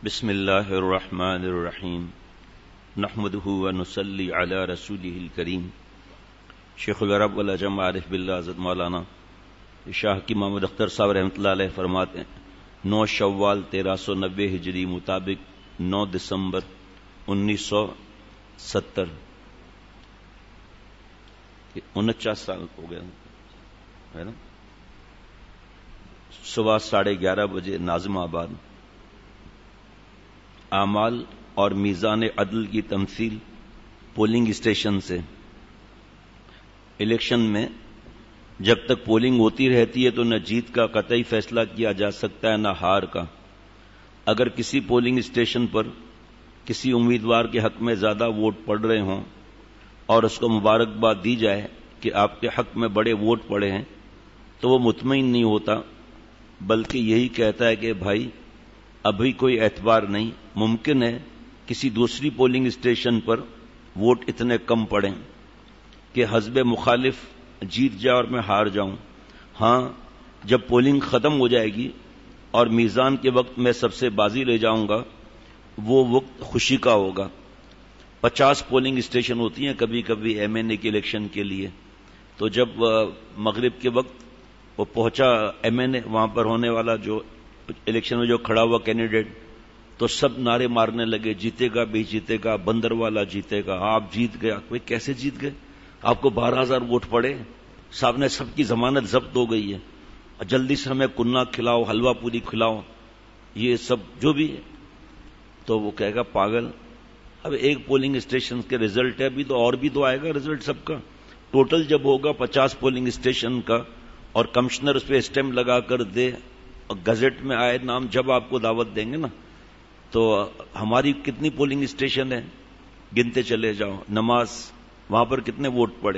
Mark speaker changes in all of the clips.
Speaker 1: بسم اللہ الرحمن الرحیم نحمدہ ونصلی علی رسولہ الکریم۔ شیخ العرب والعجم عارف باللہ حضرت مولانا شاہ کی محمد اختر صاحب رحمۃ اللہ علیہ فرماتے ہیں 9 شوال 1390 ہجری مطابق 9 دسمبر 1970 49 سال ہو گئے ہے نا۔ صبح 11:30 بجے ناظم آباد اعمال اور میزان عدل کی تمثیل پولنگ اسٹیشن سے۔ الیکشن میں جب تک پولنگ ہوتی رہتی ہے تو نہ جیت کا قطعی فیصلہ کیا جا سکتا ہے نہ ہار کا۔ اگر کسی پولنگ اسٹیشن پر کسی امیدوار کے حق میں زیادہ ووٹ پڑ رہے ہوں اور اس کو مبارکباد دی جائے کہ آپ کے حق میں بڑے ووٹ پڑے ہیں تو وہ مطمئن نہیں ہوتا، بلکہ یہی کہتا ہے کہ بھائی ابھی کوئی اعتبار نہیں، ممکن ہے کسی دوسری پولنگ اسٹیشن پر ووٹ اتنے کم پڑیں کہ حزب مخالف جیت جائے اور میں ہار جاؤں۔ ہاں، جب پولنگ ختم ہو جائے گی اور میزان کے وقت میں سب سے بازی لے جاؤں گا وہ وقت خوشی کا ہوگا۔ 50 پولنگ اسٹیشن ہوتی ہیں کبھی کبھی ایم این اے کے الیکشن کے لیے، تو جب مغرب کے وقت وہ پہنچا ایم این اے، وہاں پر ہونے والا جو الیکشن میں جو کھڑا ہوا کینڈیڈیٹ، تو سب نعرے مارنے لگے جیتے گا بھی جیتے گا، بندر والا جیتے گا، آپ جیت گئے۔ بھائی کیسے جیت گئے؟ آپ کو 12,000 ووٹ پڑے، صاحب نے سب کی ضمانت ضبط ہو گئی ہے، جلدی سے ہمیں کننا کھلاؤ، حلوہ پوری کھلاؤ، یہ سب جو بھی ہے۔ تو وہ کہے گا پاگل، اب ایک پولنگ اسٹیشن کے رزلٹ ہے، ابھی تو اور بھی تو آئے گا رزلٹ سب کا۔ ٹوٹل جب ہوگا 50 پولنگ اسٹیشن کا اور کمشنر اس پہ اسٹیمپ لگا کر دے اور گزٹ میں آئے نام، جب آپ کو دعوت دیں گے نا، تو ہماری کتنی پولنگ اسٹیشن ہے گنتے چلے جاؤ۔ نماز وہاں پر کتنے ووٹ پڑے؟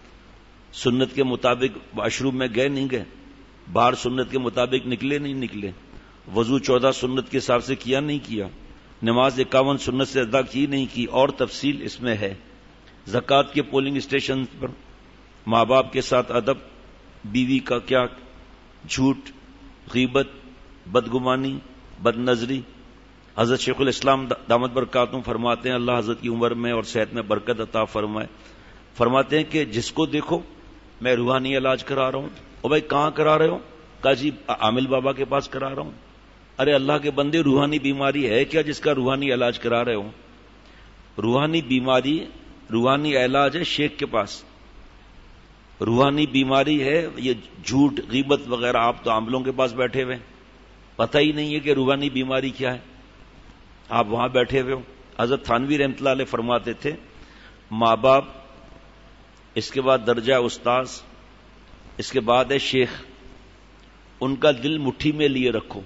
Speaker 1: سنت کے مطابق واشروم میں گئے نہیں گئے؟ باہر سنت کے مطابق نکلے نہیں نکلے؟ وضو 14 سنت کے حساب سے کیا نہیں کیا؟ نماز 51 سنت سے ادا کی نہیں کی؟ اور تفصیل اس میں ہے۔ زکوٰۃ کے پولنگ اسٹیشن پر ماں باپ کے ساتھ ادب، بیوی کا کیا، جھوٹ، غیبت، بدگمانی، بد نظری۔ حضرت شیخ الاسلام دامت برکاتہم فرماتے ہیں، اللہ حضرت کی عمر میں اور صحت میں برکت عطا فرمائے، فرماتے ہیں کہ جس کو دیکھو میں روحانی علاج کرا رہا ہوں۔ او بھائی کہاں کرا رہے ہو؟ کہا جی عامل بابا کے پاس کرا رہا ہوں۔ ارے اللہ کے بندے، روحانی بیماری ہے کیا جس کا روحانی علاج کرا رہے ہو؟ روحانی بیماری، روحانی علاج ہے شیخ کے پاس۔ روحانی بیماری ہے یہ جھوٹ، غیبت وغیرہ، آپ تو عاملوں کے پاس بیٹھے ہوئے، پتہ ہی نہیں ہے کہ روحانی بیماری کیا ہے، آپ وہاں بیٹھے ہوئے ہو۔ حضرت تھانوی رحمۃ اللہ علیہ فرماتے تھے ماں باپ، اس کے بعد درجہ استاذ، اس کے بعد ہے شیخ، ان کا دل مٹھی میں لیے رکھو۔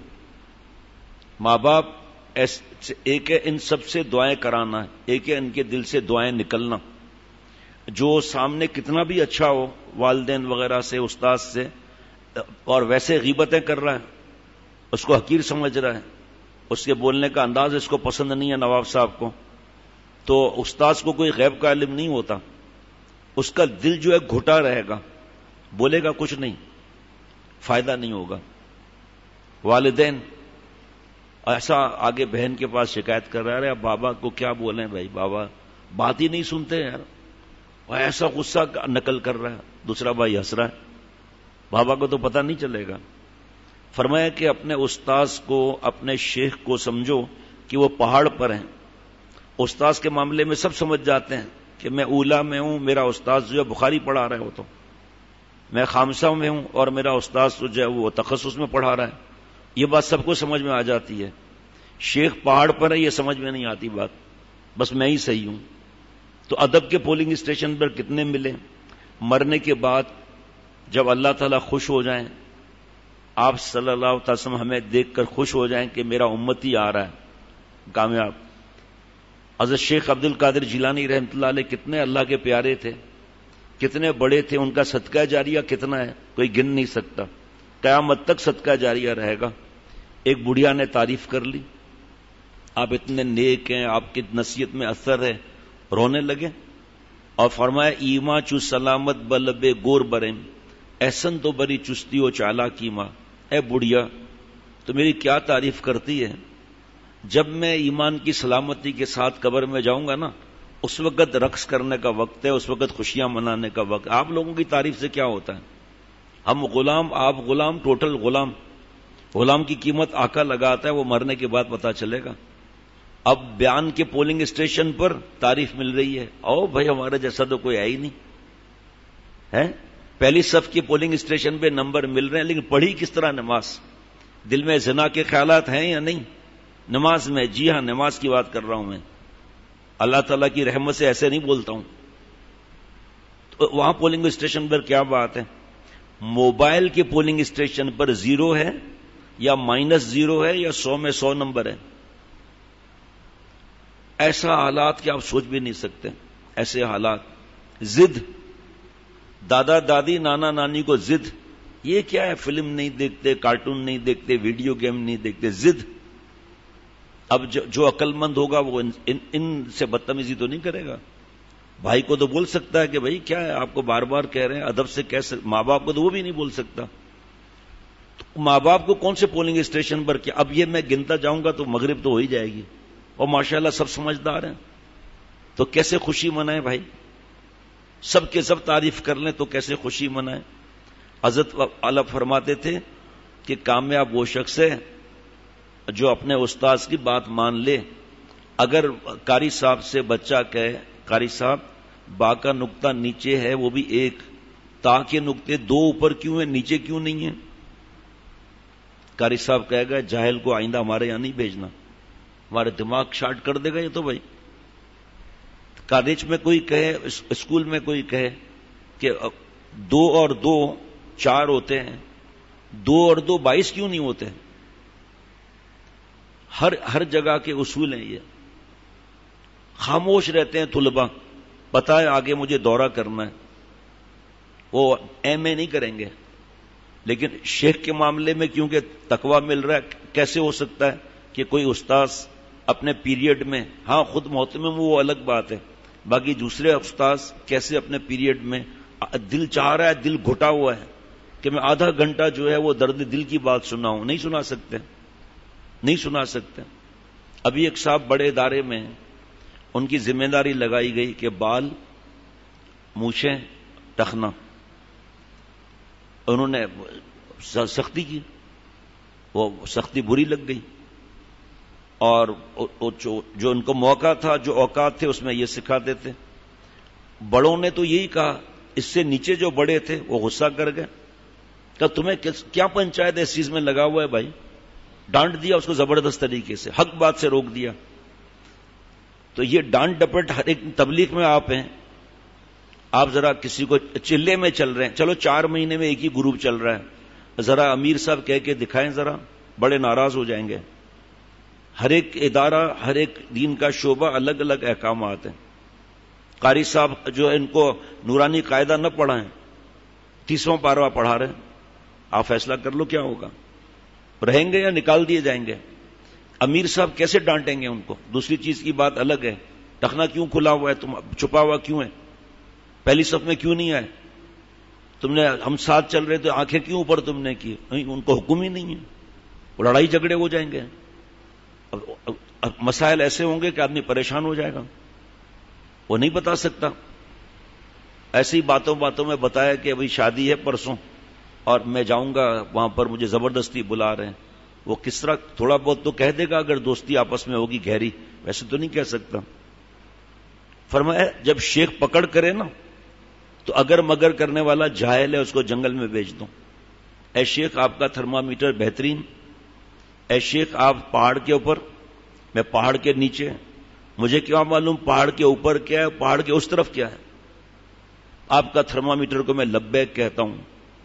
Speaker 1: ماں باپ ایک ہے ان سب سے دعائیں کرانا، ایک ہے ان کے دل سے دعائیں نکلنا۔ جو سامنے کتنا بھی اچھا ہو والدین وغیرہ سے، استاذ سے، اور ویسے غیبتیں کر رہا ہے، اس کو حقیر سمجھ رہا ہے، اس کے بولنے کا انداز اس کو پسند نہیں ہے نواب صاحب کو، تو استاذ کو کوئی غیب کا علم نہیں ہوتا، اس کا دل جو ہے گھٹا رہے گا، بولے گا کچھ نہیں، فائدہ نہیں ہوگا۔ والدین ایسا آگے بہن کے پاس شکایت کر رہا ہے، اب بابا کو کیا بولیں بھائی، بابا بات ہی نہیں سنتے یار، ایسا غصہ نقل کر رہا ہے، دوسرا بھائی ہنس رہا ہے، بابا کو تو پتہ نہیں چلے گا۔ فرمایا کہ اپنے استاذ کو، اپنے شیخ کو سمجھو کہ وہ پہاڑ پر ہیں۔ استاذ کے معاملے میں سب سمجھ جاتے ہیں کہ میں اولا میں ہوں، میرا استاذ جو ہے بخاری پڑھا رہا ہے، وہ تو میں خامسہ میں ہوں اور میرا استاذ جو ہے وہ تخصص میں پڑھا رہا ہے، یہ بات سب کو سمجھ میں آ جاتی ہے۔ شیخ پہاڑ پر ہے، یہ سمجھ میں نہیں آتی بات، بس میں ہی صحیح ہوں۔ تو ادب کے پولنگ اسٹیشن پر کتنے ملے؟ مرنے کے بعد جب اللہ تعالیٰ خوش ہو جائیں، آپ صلی اللہ علیہ وسلم ہمیں دیکھ کر خوش ہو جائیں کہ میرا امتی آ رہا ہے کامیاب۔ حضرت شیخ عبد القادر جیلانی رحمۃ اللہ علیہ کتنے اللہ کے پیارے تھے، کتنے بڑے تھے، ان کا صدقہ جاریہ کتنا ہے کوئی گن نہیں سکتا، قیامت تک صدقہ جاریہ رہے گا۔ ایک بڑھیا نے تعریف کر لی، آپ اتنے نیک ہیں، آپ کی نصیحت میں اثر ہے، رونے لگے اور فرمایا ایما چو سلامت بلب گور برم احسن تو بری چستی و چالاکی ماں۔ اے بڑھیا تو میری کیا تعریف کرتی ہے، جب میں ایمان کی سلامتی کے ساتھ قبر میں جاؤں گا نا، اس وقت رقص کرنے کا وقت ہے، اس وقت خوشیاں منانے کا وقت. آپ لوگوں کی تعریف سے کیا ہوتا ہے؟ ہم غلام، آپ غلام، ٹوٹل غلام. غلام کی قیمت آقا لگاتا ہے، وہ مرنے کے بعد پتا چلے گا. اب بیان کے پولنگ اسٹیشن پر تعریف مل رہی ہے، او بھائی ہمارے جیسا تو کوئی ہے ہی نہیں ہے. پہلی صف کے پولنگ اسٹیشن پہ نمبر مل رہے ہیں، لیکن پڑھی کس طرح نماز؟ دل میں زنا کے خیالات ہیں یا نہیں نماز میں؟ جی ہاں، نماز کی بات کر رہا ہوں میں. اللہ تعالیٰ کی رحمت سے ایسے نہیں بولتا ہوں. تو وہاں پولنگ اسٹیشن پر کیا بات ہے؟ موبائل کے پولنگ اسٹیشن پر 0 ہے یا -0 ہے یا 100 میں 100 نمبر ہے. ایسا حالات کہ آپ سوچ بھی نہیں سکتے. ایسے حالات. ضد، دادا دادی نانا نانی کو ضد. یہ کیا ہے؟ فلم نہیں دیکھتے، کارٹون نہیں دیکھتے، ویڈیو گیم نہیں دیکھتے، ضد. اب جو عقل مند ہوگا وہ ان سے بدتمیزی تو نہیں کرے گا. بھائی کو تو بول سکتا ہے کہ بھائی کیا ہے، آپ کو بار بار کہہ رہے ہیں ادب سے کہہ سکتے. ماں باپ کو تو وہ بھی نہیں بول سکتا. ماں باپ کو کون سے پولنگ اسٹیشن پر کیا؟ اب یہ میں گنتا جاؤں گا تو مغرب تو ہو ہی جائے گی، اور ماشاءاللہ سب سمجھدار ہیں. تو کیسے خوشی منائیں بھائی؟ سب کے سب تعریف کر لیں تو کیسے خوشی منائیں؟ حضرت والا فرماتے تھے کہ کامیاب وہ شخص ہے جو اپنے استاذ کی بات مان لے. اگر قاری صاحب سے بچہ کہے قاری صاحب با کا نقطہ نیچے ہے وہ بھی 1، تا کے نقطے 2 اوپر کیوں ہیں نیچے کیوں نہیں ہیں؟ قاری صاحب کہے گا جاہل کو آئندہ ہمارے یہاں نہیں بھیجنا، ہمارے دماغ شارٹ کر دے گا یہ تو. بھائی کالج میں کوئی کہے، اسکول میں کوئی کہے کہ 2 اور 2 4 ہوتے ہیں، 2 اور 2 22 کیوں نہیں ہوتے؟ ہر جگہ کے اصول ہیں یہ. خاموش رہتے ہیں طلباء، پتہ ہے آگے مجھے دورہ کرنا ہے، وہ ایم اے نہیں کریں گے. لیکن شیخ کے معاملے میں کیونکہ تقویٰ مل رہا ہے، کیسے ہو سکتا ہے کہ کوئی استاذ اپنے پیریڈ میں، ہاں خود محتمم وہ الگ بات ہے، باقی دوسرے استاذ کیسے اپنے پیریڈ میں دل چاہ رہا ہے، دل گھٹا ہوا ہے کہ میں آدھا گھنٹہ جو ہے وہ درد دل کی بات سناؤں، نہیں سنا سکتے، نہیں سنا سکتے. ابھی ایک صاحب بڑے ادارے میں، ان کی ذمہ داری لگائی گئی کہ بال، مونچھیں، ٹخنا، انہوں نے سختی کی، وہ سختی بری لگ گئی. اور جو ان کو موقع تھا، جو اوقات تھے، اس میں یہ سکھاتے تھے. بڑوں نے تو یہی کہا، اس سے نیچے جو بڑے تھے وہ غصہ کر گئے کہ تمہیں کیا پنچایت اس چیز میں لگا ہوا ہے بھائی. ڈانٹ دیا اس کو زبردست طریقے سے، حق بات سے روک دیا. تو یہ ڈانٹ ڈپٹ ہر ایک تبلیغ میں آپ ہیں. آپ ذرا کسی کو چلے میں چل رہے ہیں، چلو 4 مہینے میں ایک ہی گروپ چل رہا ہے، ذرا امیر صاحب کہہ کے دکھائیں، ذرا بڑے ناراض ہو جائیں گے. ہر ایک ادارہ، ہر ایک دین کا شعبہ الگ الگ احکامات ہیں. قاری صاحب جو ان کو نورانی قاعدہ نہ پڑھائیں، 30واں پارہ پڑھا رہے ہیں، آپ فیصلہ کر لو کیا ہوگا، رہیں گے یا نکال دیے جائیں گے. امیر صاحب کیسے ڈانٹیں گے ان کو؟ دوسری چیز کی بات الگ ہے، ٹخنا کیوں کھلا ہوا ہے، تم چھپا ہوا کیوں ہے، پہلی صف میں کیوں نہیں آئے، تم نے ہم ساتھ چل رہے تو آنکھیں کیوں اوپر تم نے کی؟ ان کو حکم ہی نہیں ہے. وہ لڑائی جھگڑے ہو جائیں گے. اب مسائل ایسے ہوں گے کہ آدمی پریشان ہو جائے گا، وہ نہیں بتا سکتا. ایسی باتوں میں بتایا کہ ابھی شادی ہے پرسوں اور میں جاؤں گا وہاں پر، مجھے زبردستی بلا رہے ہیں. وہ کس طرح تھوڑا بہت تو کہہ دے گا اگر دوستی آپس میں ہوگی گہری، ویسے تو نہیں کہہ سکتا. فرمایا جب شیخ پکڑ کرے نا تو اگر مگر کرنے والا جاہل ہے اس کو جنگل میں بیچ دو. اے شیخ آپ کا تھرمامیٹر بہترین، اے شیخ آپ پہاڑ کے اوپر، میں پہاڑ کے نیچے، مجھے کیا معلوم پہاڑ کے اوپر کیا ہے، پہاڑ کے اس طرف کیا ہے. آپ کا تھرمامیٹر کو میں لبیک کہتا ہوں.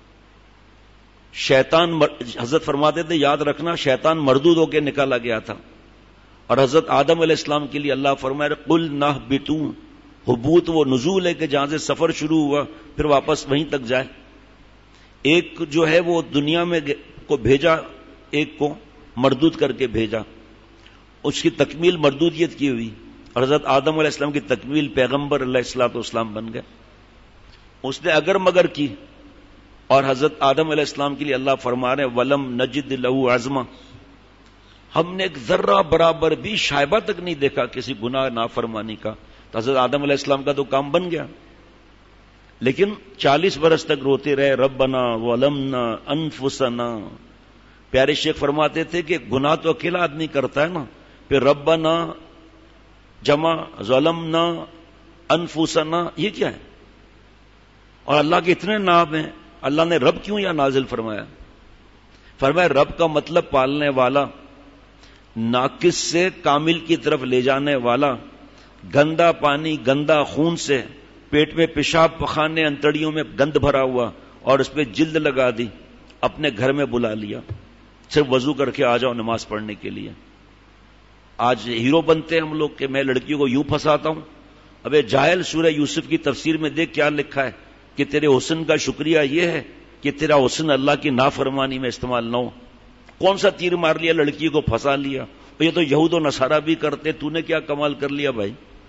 Speaker 1: شیطان، حضرت فرماتے تھے یاد رکھنا شیطان مردود ہو کے نکالا گیا تھا، اور حضرت آدم علیہ السلام کے لیے اللہ فرمائے قل نہبطوا، حبوط وہ نزول ہے کہ جہاں سے سفر شروع ہوا پھر واپس وہیں تک جائے. ایک جو ہے وہ دنیا میں کو بھیجا، ایک کو مردود کر کے بھیجا، اس کی تکمیل مردودیت کی ہوئی، اور حضرت آدم علیہ السلام کی تکمیل پیغمبر علیہ السلام بن گئے. اس نے اگر مگر کی، اور حضرت آدم علیہ السلام کے لیے اللہ فرما رہے ولم نجد لہ عزما، ہم نے ایک ذرہ برابر بھی شائبہ تک نہیں دیکھا کسی گناہ نافرمانی کا. تو حضرت آدم علیہ السلام کا تو کام بن گیا. لیکن 40 برس تک روتے رہے, ربنا ظلمنا انفسنا. پیارے شیخ فرماتے تھے کہ گناہ تو اکیلا آدمی کرتا ہے نا, پھر ربنا جمع ظلمنا انفسنا, یہ کیا ہے؟ اور اللہ کے اتنے نام ہیں, اللہ نے رب کیوں یا نازل فرمایا؟ فرمایا رب کا مطلب پالنے والا, ناقص سے کامل کی طرف لے جانے والا. گندا پانی گندا خون سے پیٹ میں پیشاب پخانے انتڑیوں میں گند بھرا ہوا اور اس پہ جلد لگا دی, اپنے گھر میں بلا لیا, صرف وضو کر کے آ جاؤ نماز پڑھنے کے لیے. آج ہیرو بنتے ہیں ہم لوگ کہ میں لڑکیوں کو یوں پھنساتا ہوں. ابے جاہل, سورہ یوسف کی تفسیر میں دیکھ کیا لکھا ہے کہ تیرے حسن کا شکریہ یہ ہے کہ تیرا حسن اللہ کی نافرمانی میں استعمال نہ ہو. کون سا تیر مار لیا, لڑکی کو پھنسا لیا. یہ تو یہود و نصارہ بھی کرتے, تو نے کیا کمال کر لیا بھائی؟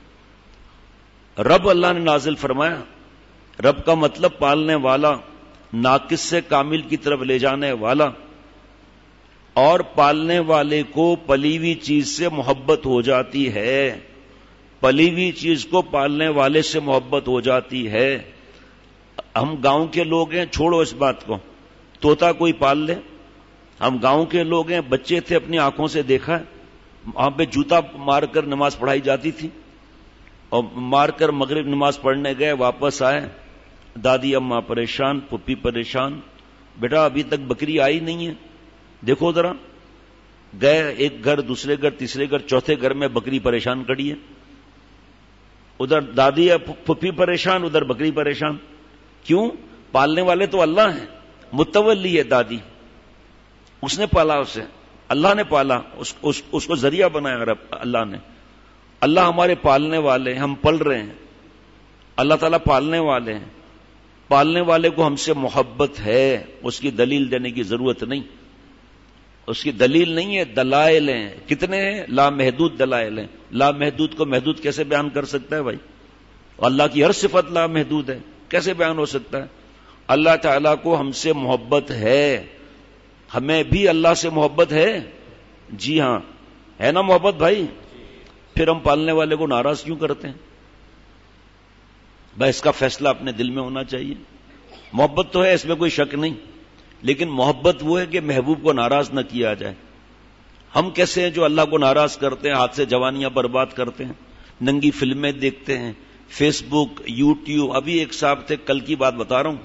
Speaker 1: رب اللہ نے نازل فرمایا. رب کا مطلب پالنے والا, ناقص سے کامل کی طرف لے جانے والا. اور پالنے والے کو پلی ہوئی چیز سے محبت ہو جاتی ہے, پلی ہوئی چیز کو پالنے والے سے محبت ہو جاتی ہے. ہم گاؤں کے لوگ ہیں, چھوڑو اس بات کو, طوطا کوئی پال لے. ہم گاؤں کے لوگ ہیں, بچے تھے, اپنی آنکھوں سے دیکھا, وہاں پہ جوتا مار کر نماز پڑھائی جاتی تھی, اور مار کر مغرب نماز پڑھنے گئے, واپس آئے, دادی اماں پریشان, پھپھی پریشان, بیٹا ابھی تک بکری آئی نہیں ہے, دیکھو ذرا. گئے ایک گھر, دوسرے گھر, تیسرے گھر, چوتھے گھر میں بکری پریشان کھڑی ہے. ادھر دادی پھپھی پریشان, ادھر بکری پریشان. کیوں؟ پالنے والے تو اللہ ہیں, متولی ہے دادی, اس نے پالا, اسے اللہ نے پالا, اس کو ذریعہ بنایا رب اللہ نے. اللہ ہمارے پالنے والے ہیں, ہم پل رہے ہیں. اللہ تعالیٰ پالنے والے ہیں. پالنے والے کو ہم سے محبت ہے, اس کی دلیل دینے کی ضرورت نہیں. اس کی دلیل نہیں ہے, دلائل ہیں. کتنے ہیں؟ لامحدود دلائل ہیں. لامحدود کو محدود کیسے بیان کر سکتا ہے بھائی؟ اللہ کی ہر صفت لامحدود ہے, کیسے بیان ہو سکتا ہے؟ اللہ تعالیٰ کو ہم سے محبت ہے, ہمیں بھی اللہ سے محبت ہے. جی ہاں, ہے نا محبت بھائی؟ پھر ہم پالنے والے کو ناراض کیوں کرتے ہیں بھائی؟ اس کا فیصلہ اپنے دل میں ہونا چاہیے. محبت تو ہے, اس میں کوئی شک نہیں, لیکن محبت وہ ہے کہ محبوب کو ناراض نہ کیا جائے. ہم کیسے ہیں جو اللہ کو ناراض کرتے ہیں, ہاتھ سے جوانیاں برباد کرتے ہیں, ننگی فلمیں دیکھتے ہیں, فیس بک, یوٹیوب. ابھی ایک صاحب تھے, کل کی بات بتا رہا ہوں,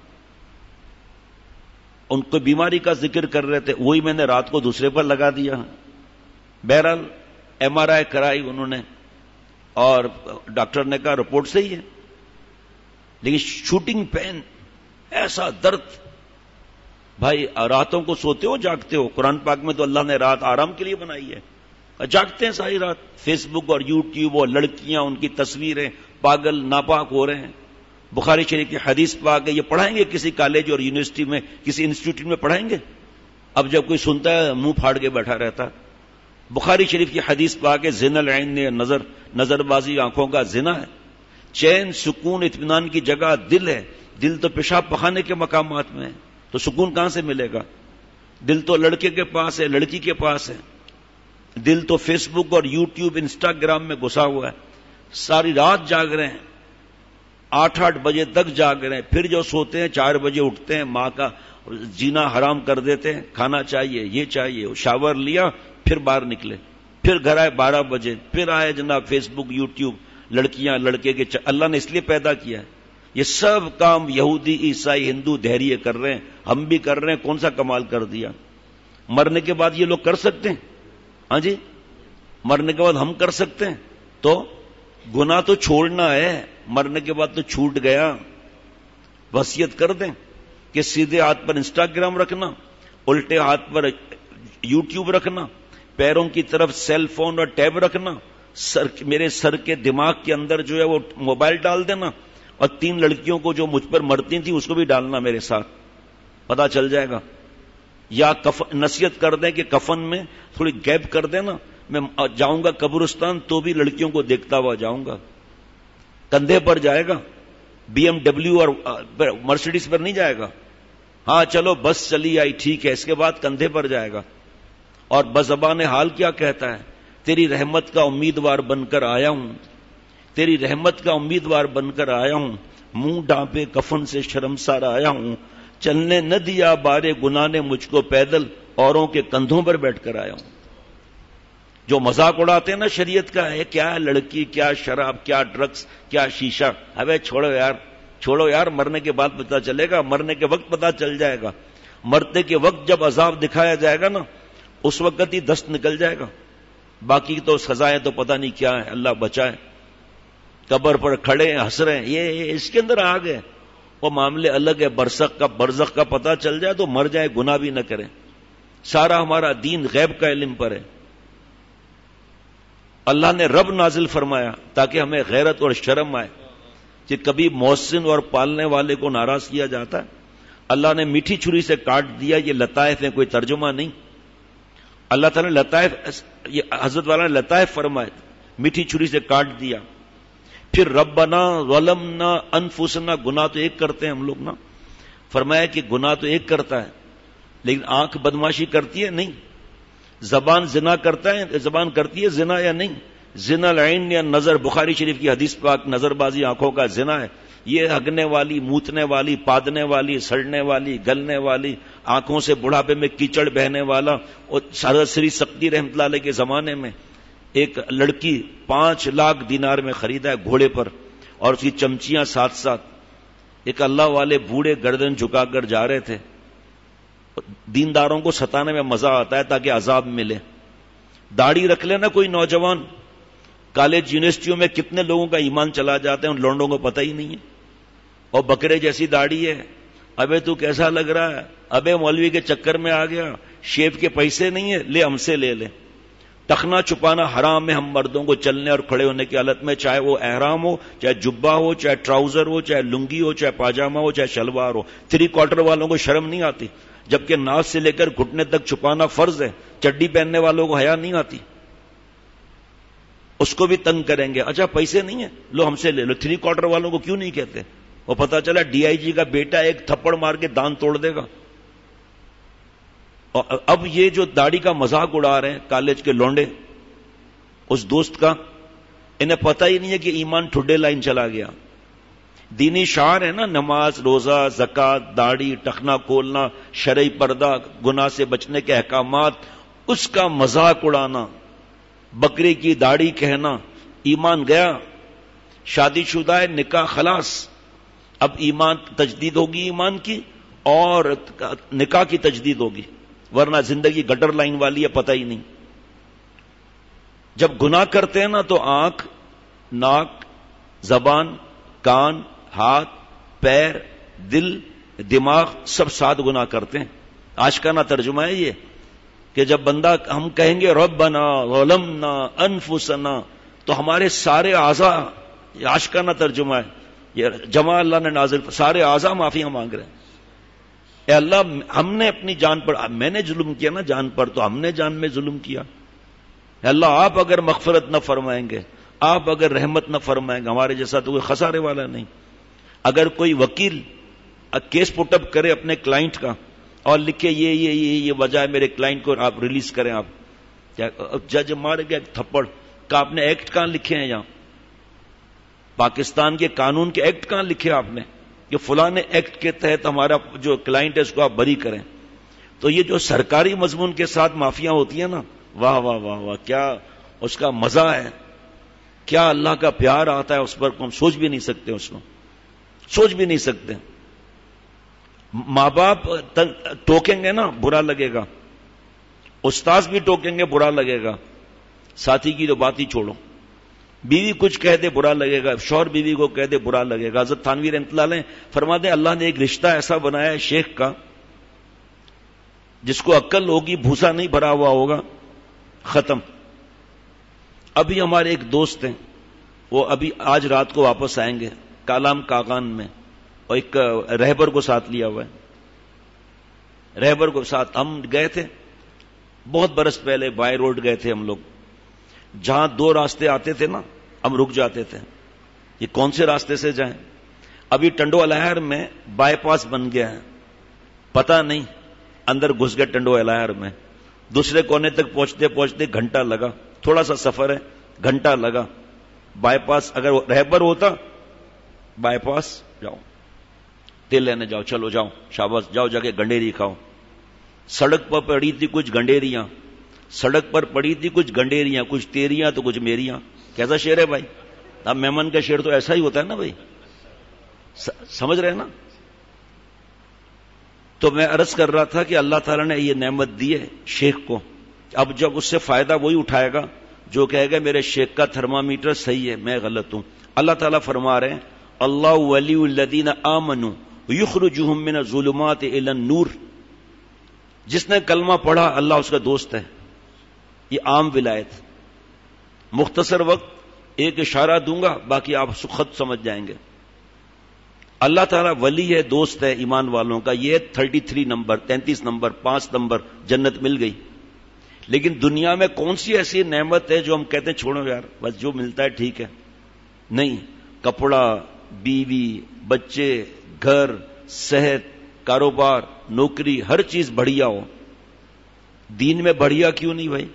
Speaker 1: ان کو بیماری کا ذکر کر رہے تھے, وہی میں نے رات کو دوسرے پر لگا دیا. بہرحال MRI کرائی انہوں نے, اور ڈاکٹر نے کہا رپورٹ صحیح ہے, لیکن شوٹنگ پین, ایسا درد. بھائی راتوں کو سوتے ہو جاگتے ہو؟ قرآن پاک میں تو اللہ نے رات آرام کے لیے بنائی ہے, جاگتے ہیں ساری رات. فیس بک اور یوٹیوب اور لڑکیاں, ان کی تصویریں, پاگل ناپاک ہو رہے ہیں. بخاری شریف کی حدیث پاک ہے, یہ پڑھائیں گے کسی کالج اور یونیورسٹی میں, کسی انسٹیٹیوٹ میں پڑھائیں گے؟ اب جب کوئی سنتا ہے منہ پھاڑ کے بیٹھا رہتا. بخاری شریف کی حدیث پاک ہے, زنا العین نے نظر بازی آنکھوں کا زنا ہے. چین سکون اطمینان کی جگہ دل ہے. دل تو پیشاب پخانے کے مقامات میں ہے, تو سکون کہاں سے ملے گا؟ دل تو لڑکے کے پاس ہے, لڑکی کے پاس ہے. دل تو فیس بک اور یوٹیوب, انسٹاگرام میں گھسا ہوا ہے. ساری رات جاگ رہے ہیں, 8 بجے تک جاگ رہے ہیں, پھر جو سوتے ہیں 4 بجے اٹھتے ہیں, ماں کا جینا حرام کر دیتے ہیں. کھانا چاہیے, یہ چاہیے, شاور لیا, پھر باہر نکلے, پھر گھر آئے 12 بجے, پھر آئے جناب فیس بک یوٹیوب, لڑکیاں لڑکے کے اللہ نے اس لیے پیدا کیا ہے. یہ سب کام یہودی عیسائی ہندو دہریے کر رہے ہیں, ہم بھی کر رہے ہیں. کون سا کمال کر دیا؟ مرنے کے بعد یہ لوگ کر سکتے ہیں؟ ہاں جی, مرنے کے بعد ہم کر سکتے ہیں؟ تو گناہ تو چھوڑنا ہے, مرنے کے بعد تو چھوٹ گیا. وصیت کر دیں کہ سیدھے ہاتھ پر انسٹاگرام رکھنا, الٹے ہاتھ پر یوٹیوب رکھنا, پیروں کی طرف سیل فون اور ٹیب رکھنا, میرے سر کے دماغ کے اندر جو ہے وہ موبائل ڈال دینا, اور 3 لڑکیوں کو جو مجھ پر مرتی تھی اس کو بھی ڈالنا میرے ساتھ, پتا چل جائے گا. یا نصیحت کر دیں کہ کفن میں تھوڑی گیپ کر دینا, میں جاؤں گا قبرستان تو بھی لڑکیوں کو دیکھتا ہوا جاؤں گا. کندھے پر جائے گا, BMW اور مرسیڈیز پر نہیں جائے گا. ہاں چلو بس چلی آئی ٹھیک ہے, اس کے بعد کندھے پر جائے گا. اور بزبان حال کیا کہتا ہے؟ تیری رحمت کا امیدوار بن کر آیا ہوں، تیری رحمت کا امیدوار بن کر آیا ہوں، منہ ڈانپے کفن سے شرمسار آیا ہوں، چلنے نہ دیا بارے گناہ نے مجھ کو پیدل، اوروں کے کندھوں پر بیٹھ کر آیا ہوں۔ جو مذاق اڑاتے ہیں نا شریعت کا، ہے کیا لڑکی، کیا شراب، کیا ڈرگس، کیا شیشہ، ابے چھوڑو یار، چھوڑو یار، مرنے کے بعد پتہ چلے گا، مرنے کے وقت پتہ چل جائے گا، مرتے کے وقت جب عذاب دکھایا جائے گا نا اس وقت ہی دست نکل جائے گا، باقی تو سزائیں تو پتہ نہیں کیا ہے، اللہ بچائے۔ قبر پر کھڑے ہنس رہے ہیں، یہ اس کے اندر آ گئے، وہ معاملے الگ ہے۔ برزخ کا پتہ چل جائے تو مر جائے، گناہ بھی نہ کریں۔ سارا ہمارا دین غیب کا علم پر ہے۔ اللہ نے رب نازل فرمایا تاکہ ہمیں غیرت اور شرم آئے کہ کبھی محسن اور پالنے والے کو ناراض کیا جاتا ہے۔ اللہ نے میٹھی چھری سے کاٹ دیا، یہ لطائف ہے، کوئی ترجمہ نہیں۔ اللہ تعالیٰ نے لطائف، یہ حضرت والا نے لطائف فرمائے، میٹھی چھری سے کاٹ دیا۔ پھر ربنا ظلمنا انفسنا، گناہ تو ایک کرتے ہیں ہم لوگ نا، فرمایا کہ گناہ تو ایک کرتا ہے لیکن آنکھ بدماشی کرتی ہے نہیں، زبان زنا کرتا ہے، زبان کرتی ہے زنا یا نہیں، زنا العین یا نظر، بخاری شریف کی حدیث پاک، نظر بازی آنکھوں کا زنا ہے۔ یہ ہگنے والی، موتنے والی، پادنے والی، سڑنے والی، گلنے والی آنکھوں سے بڑھاپے میں کیچڑ بہنے والا۔ اور سری سقطی رحمۃ اللہ علیہ کے زمانے میں ایک لڑکی 5 لاکھ دینار میں خریدا ہے گھوڑے پر، اور اس کی چمچیاں ساتھ ساتھ۔ ایک اللہ والے بوڑھے گردن جھکا کر جا رہے تھے۔ دینداروں کو ستانے میں مزہ آتا ہے تاکہ عذاب ملے۔ داڑھی رکھ لینا کوئی نوجوان، کالج یونیورسٹیوں میں کتنے لوگوں کا ایمان چلا جاتا ہے، ان لونڈوں کو پتہ ہی نہیں ہے، اور بکرے جیسی داڑھی ہے، ابے تو کیسا لگ رہا ہے، ابے مولوی کے چکر میں آ گیا، شیپ کے پیسے نہیں ہے، لے ہم سے لے لے۔ ٹخنا چھپانا حرام ہے ہم مردوں کو چلنے اور کھڑے ہونے کی حالت میں، چاہے وہ احرام ہو، چاہے جبہ ہو، چاہے ٹراؤزر ہو، چاہے لنگی ہو، چاہے پاجامہ ہو، چاہے شلوار ہو۔ 3/4 والوں کو شرم نہیں آتی، جبکہ ناس سے لے کر گھٹنے تک چھپانا فرض ہے۔ چڈی پہننے والوں کو حیا نہیں آتی، اس کو بھی تنگ کریں گے، اچھا پیسے نہیں ہیں لو ہم سے لے لو۔ 3/4 والوں کو کیوں نہیں کہتے؟ وہ پتا چلا DIG کا بیٹا ایک تھپڑ مار کے دان توڑ دے گا۔ اور اب یہ جو داڑھی کا مذاق اڑا رہے ہیں کالج کے لونڈے، اس دوست کا، انہیں پتہ ہی نہیں ہے کہ ایمان ٹھڈے لائن چلا گیا۔ دینی شعار ہے نا، نماز، روزہ، زکوٰۃ، داڑھی، ٹخنا کھولنا، شرعی پردہ، گناہ سے بچنے کے احکامات، اس کا مذاق اڑانا، بکری کی داڑھی کہنا، ایمان گیا۔ شادی شدہ ہے، نکاح خلاص، اب ایمان تجدید ہوگی، ایمان کی، اور نکاح کی تجدید ہوگی، ورنہ زندگی گٹر لائن والی ہے، پتہ ہی نہیں۔ جب گناہ کرتے ہیں نا تو آنکھ، ناک، زبان، کان، ہاتھ، پیر، دل، دماغ سب ساتھ گناہ کرتے ہیں۔ عاشقانہ ترجمہ ہے یہ کہ جب بندہ، ہم کہیں گے ربنا ظلمنا انفسنا، تو ہمارے سارے اعضاء، یہ عاشقانہ ترجمہ ہے، یہ جمع اللہ نے نازل، سارے اعضاء معافیاں مانگ رہے ہیں۔ اے اللہ ہم نے اپنی جان پر، میں نے ظلم کیا نا جان پر، تو ہم نے جان میں ظلم کیا۔ اے اللہ آپ اگر مغفرت نہ فرمائیں گے، آپ اگر رحمت نہ فرمائیں گے، ہمارے جیسا تو کوئی خسارے والا نہیں۔ اگر کوئی وکیل کیس پٹ اپ کرے اپنے کلائنٹ کا اور لکھے یہ وجہ ہے میرے کلائنٹ کو آپ ریلیز کریں، آپ کیا جج مار گیا تھپڑ کا؟ آپ نے ایکٹ کہاں لکھے ہیں؟ یہاں پاکستان کے قانون کے ایکٹ کہاں لکھے آپ نے کہ فلاں ایکٹ کے تحت ہمارا جو کلائنٹ ہے اس کو آپ بری کریں؟ تو یہ جو سرکاری مضمون کے ساتھ معافیاں ہوتی ہیں نا، واہ واہ واہ واہ، کیا اس کا مزہ ہے، کیا اللہ کا پیار آتا ہے اس پر، ہم سوچ بھی نہیں سکتے، اس کو سوچ بھی نہیں سکتے۔ ماں باپ ٹوکیں گے نا برا لگے گا، استاذ بھی ٹوکیں گے برا لگے گا، ساتھی کی تو بات ہی چھوڑو، بیوی کچھ کہہ دے برا لگے گا، شوہر بیوی کو کہہ دے برا لگے گا۔ حضرت تھانوی رحمۃ اللہ علیہ فرماتے ہیں اللہ نے ایک رشتہ ایسا بنایا ہے شیخ کا، جس کو عقل ہوگی بھوسا نہیں بھرا ہوا ہوگا، ختم۔ ابھی ہمارے ایک دوست ہیں، وہ ابھی آج رات کو واپس آئیں گے کالام کاغان میں، اور ایک رہبر کو ساتھ لیا ہوا ہے، رہبر کو ساتھ ہم گئے تھے بہت برس پہلے، بائی روڈ گئے تھے ہم لوگ، جہاں 2 راستے آتے تھے نا ہم رک جاتے تھے، یہ کون سے راستے سے جائیں؟ ابھی ٹنڈو الہر میں بائی پاس بن گیا ہے، پتہ نہیں اندر گھس گئے ٹنڈو الہر میں، دوسرے کونے تک پہنچتے پہنچتے گھنٹہ لگا، تھوڑا سا سفر ہے، گھنٹہ لگا. بائی پاس اگر رہبر ہوتا، بائی پاس جاؤ، تیل لینے جاؤ، چلو جاؤ، شاباش، جاؤ جا کے گنڈیری کھاؤ. سڑک پر پڑی تھی کچھ گنڈیریاں، سڑک پر پڑی تھی کچھ گنڈیریاں، کچھ تیریاں تو کچھ میریاں. کیسا شعر ہے بھائی؟ اب میمن کا شعر تو ایسا ہی ہوتا ہے نا بھائی، سمجھ رہے ہیں نا؟ تو میں عرض کر رہا تھا کہ اللہ تعالیٰ نے یہ نعمت دی ہے شیخ کو. اب جب اس سے فائدہ وہی اٹھائے گا جو کہے گا میرے شیخ کا تھرمامیٹر صحیح ہے، میں غلط ہوں. اللہ تعالیٰ فرما رہے ہیں اللہ ولی الذین آمنوا یخرجہم من الظلمات الی النور. جس نے کلمہ پڑھا اللہ اس کا دوست ہے. یہ عام ولایت. مختصر وقت ایک اشارہ دوں گا، باقی آپ خود سمجھ جائیں گے. اللہ تعالیٰ ولی ہے، دوست ہے ایمان والوں کا. یہ 33 نمبر، 33 نمبر، 5 نمبر، جنت مل گئی. لیکن دنیا میں کون سی ایسی نعمت ہے جو ہم کہتے ہیں چھوڑو یار بس جو ملتا ہے ٹھیک ہے؟ نہیں. کپڑا، بیوی، بچے، گھر، صحت، کاروبار، نوکری، ہر چیز بڑھیا ہو. دین میں بڑھیا کیوں نہیں بھائی؟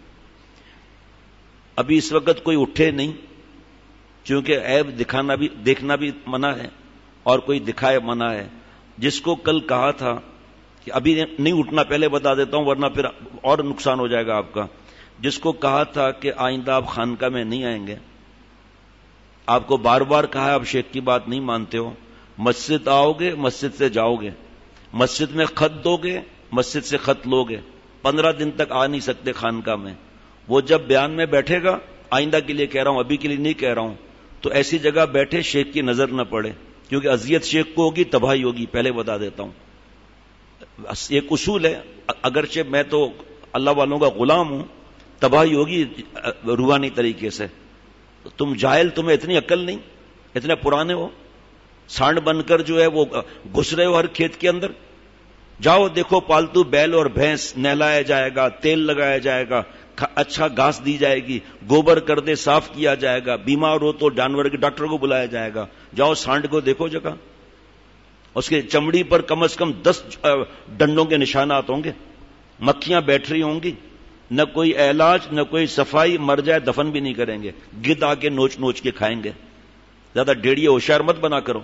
Speaker 1: ابھی اس وقت کوئی اٹھے نہیں، کیونکہ عیب دکھانا بھی، دیکھنا بھی منع ہے اور کوئی دکھائے منع ہے. جس کو کل کہا تھا کہ ابھی نہیں اٹھنا، پہلے بتا دیتا ہوں ورنہ پھر اور نقصان ہو جائے گا آپ کا. جس کو کہا تھا کہ آئندہ آپ خانقاہ میں نہیں آئیں گے، آپ کو بار بار کہا ہے آپ شیخ کی بات نہیں مانتے ہو. مسجد آؤ گے، مسجد سے جاؤ گے، مسجد میں خط دو گے، مسجد سے خط لو گے. 15 دن تک آ نہیں سکتے خانقاہ میں. وہ جب بیان میں بیٹھے گا، آئندہ کے لیے کہہ رہا ہوں، ابھی کے لیے نہیں کہہ رہا ہوں، تو ایسی جگہ بیٹھے شیخ کی نظر نہ پڑے، کیونکہ اذیت شیخ کو ہوگی، تباہی ہوگی. پہلے بتا دیتا ہوں. ایک اصول ہے، اگرچہ میں تو اللہ والوں کا غلام ہوں، تباہی ہوگی روحانی طریقے سے. تم جاہل، تمہیں اتنی عقل نہیں، اتنے پرانے ہو، سانڈ بن کر جو ہے وہ گھس رہے ہو ہر کھیت کے اندر. جاؤ دیکھو پالتو بیل اور بھینس نہلایا جائے گا، تیل لگایا جائے گا، اچھا گھاس دی جائے گی، گوبر کر دے صاف کیا جائے گا، بیمار ہو تو جانور کے ڈاکٹر کو بلایا جائے گا. جاؤ سانڈ کو دیکھو جگہ، اس کے چمڑی پر کم از کم 10 ڈنڈوں کے نشانات ہوں گے، مکھیاں بیٹھ رہی ہوں گی، نہ کوئی علاج نہ کوئی صفائی. مر جائے دفن بھی نہیں کریں گے، گد آ کے نوچ نوچ کے کھائیں گے. زیادہ ڈیڑھیے ہوشیار مت بنا کرو،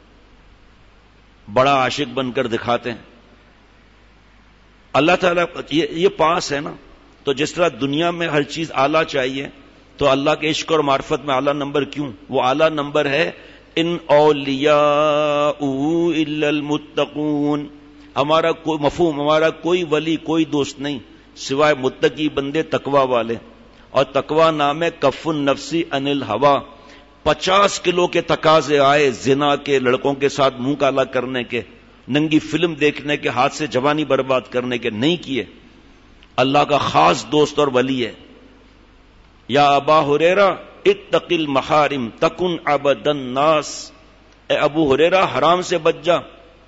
Speaker 1: بڑا عاشق بن کر دکھاتے ہیں. اللہ تعالیٰ یہ پاس ہے نا. تو جس طرح دنیا میں ہر چیز اعلیٰ چاہیے، تو اللہ کے عشق اور معرفت میں اعلیٰ نمبر کیوں؟ وہ اعلیٰ نمبر ہے ان اولیاء الا المتقون. ہمارا کوئی مفہوم، ہمارا کوئی ولی، کوئی دوست نہیں سوائے متقی بندے، تقوی والے. اور تقوی نام ہے کف النفس عن الہوا. 50 کلو کے تقاضے آئے زنا کے، لڑکوں کے ساتھ منہ کالا کرنے کے، ننگی فلم دیکھنے کے، ہاتھ سے جوانی برباد کرنے کے، نہیں کیے. اللہ کا خاص دوست اور ولی ہے. یا ابا ہریرہ اتق المحارم تکن عبد الناس. اے ابو ہریرہ حرام سے بچ جا،